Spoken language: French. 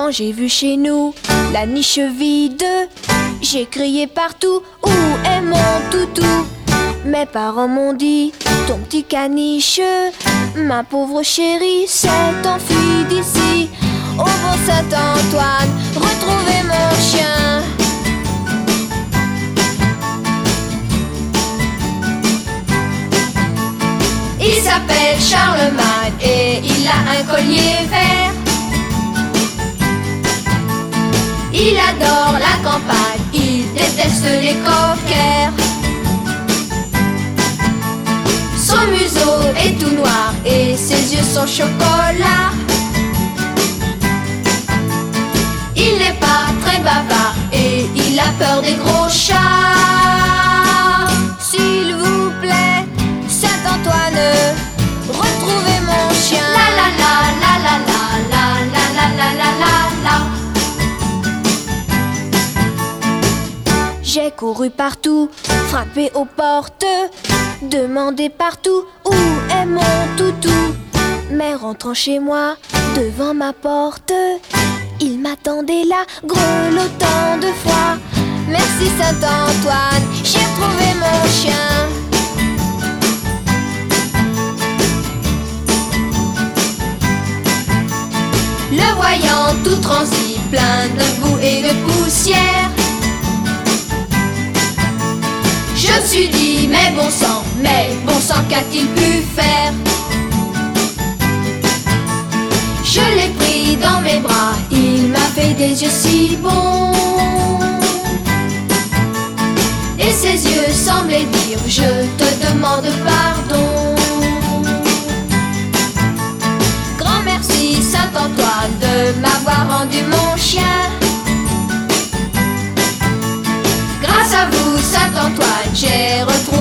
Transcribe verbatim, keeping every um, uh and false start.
Quand j'ai vu chez nous la niche vide, j'ai crié partout, où est mon toutou? Mes parents m'ont dit, ton petit caniche, ma pauvre chérie, s'est enfuie d'ici. Au bon Saint-Antoine, retrouvez mon chien. Il s'appelle Charlemagne et il a un collier vert. Il adore la campagne, il déteste les coquères. Son museau est tout noir et ses yeux sont chocolat. Il n'est pas très bavard et il a peur des gros chats. S'il vous plaît, Saint-Antoine, retrouvez mon chien. La la la la la la la la la la la la. J'ai couru partout, frappé aux portes, demandé partout où est mon toutou. Mais rentrant chez moi, devant ma porte, il m'attendait là, grelottant de froid. Merci Saint-Antoine, j'ai retrouvé mon chien. Le voyant tout transi, plein de boue et de poussière, je me suis dit, mais bon sang, mais bon sang, qu'a-t-il pu faire? Je l'ai pris dans mes bras, il m'a fait des yeux si bons. Et ses yeux semblaient dire, je te demande pardon. Grand merci Saint-Antoine de m'avoir rendu mon chien. Grâce à vous Saint-Antoine, j'ai retrouvé